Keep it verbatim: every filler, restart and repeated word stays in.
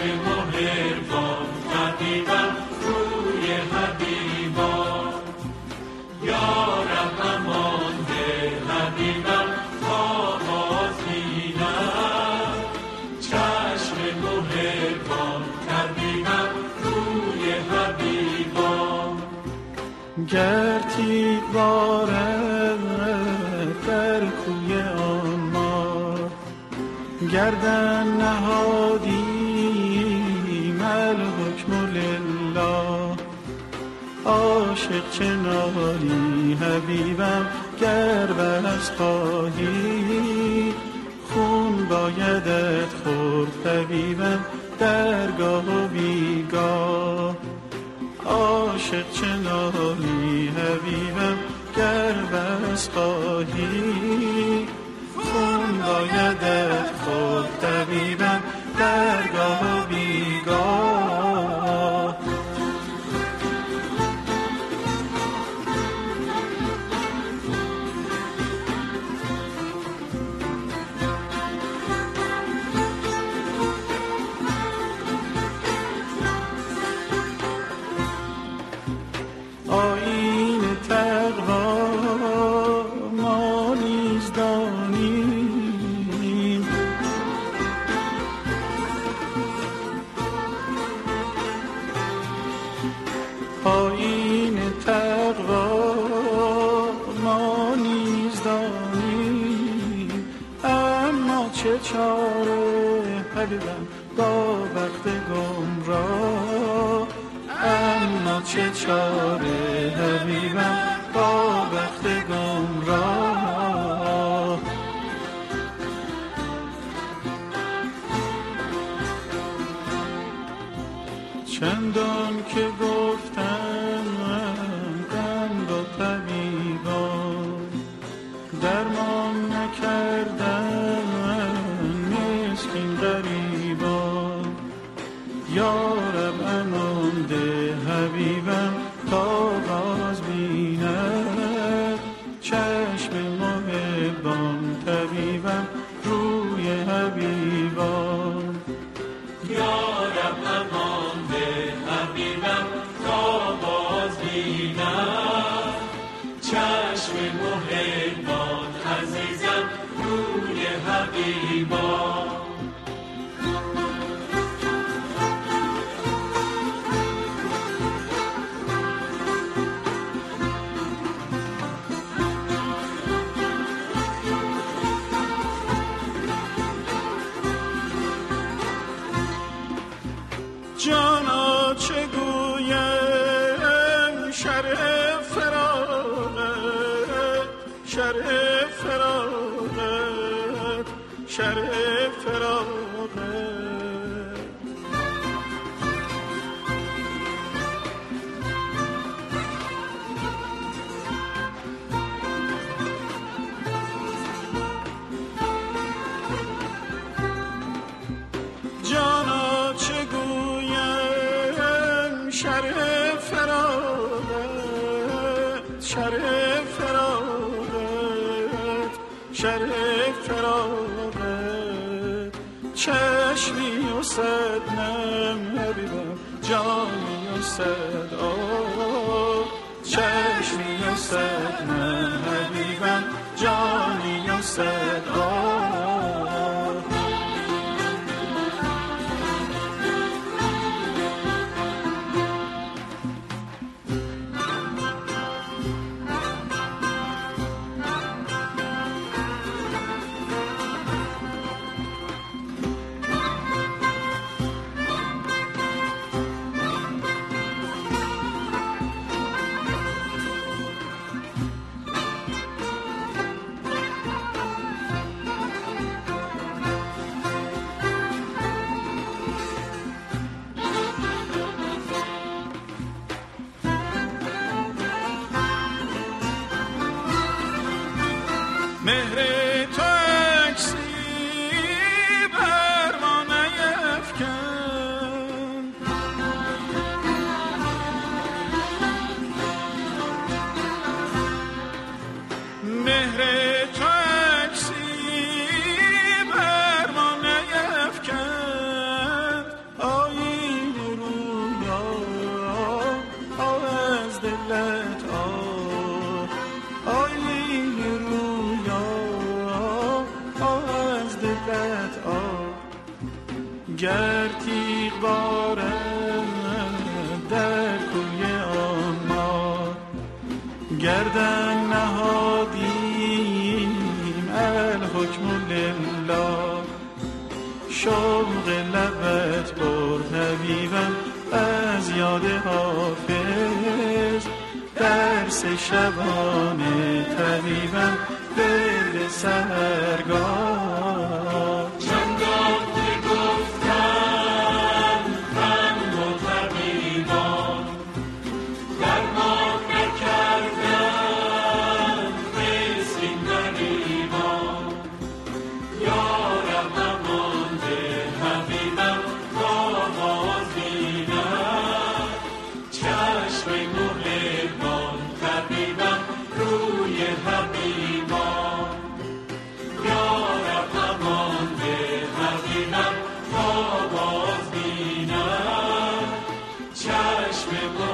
مهربان طبیبم روی حبیبان، یا رب امان ده حبیبم آواز بینم، چشم مهربان طبیبم روی حبیبان. گر تیغ بارد در کوی آن ما، گردن نهادیم الحکم لله. عاشق چنانی حبیبم گر بس خواهی، خون بایدت خورد طبیبم درگاه و بیگاه. عاشق چنانی حبیبم گر بس خواهی، خون بایدت خورد طبیبم درگاه و بیگاه. آیین تقوا ما نیز دانیم، آیین تقوا ما نیز دانیم. اما چه چاره حبیبم با وقت گمراه، اما چه چاره حبیبم با وقت گمراه. چندان که گفتم قند و طبیبان، درمان نکردن مسکین غریبان. یا رب امان ده حبیبم تا باز بیند، چشم محبان طبیبم روی حبیبان. یا رب امان ده حبیبم تا باز بینم، چشم محبان عزیزم روی حبیبان. جانا چه گویم شرح فراغت، شرح فراغت، شرح فراغت. جانا چه گویم شرح فراغت، شرح فراغت، شرح فراغت. چشمی و صد نم حبیبم، جانی و صد آب. چشمی و صد نم حبیبم، جانی و صد آب. گر تیغ بارد در کوی آن مار، گردن نهادیم الحکم لله. شوق لبت برد حبیبم از یاد حافظ، درس شبانه طبیبم دل سحرگاه. چندان که گفتن غم و طبیبان، درمان نکردن مسکین غریبان. یا رب امان ده حبیبم تا باز بینم، چشم محبان طبیبم روی حبیبان. یا رب امان ده حبیبم تا باز بینم، چشم محبان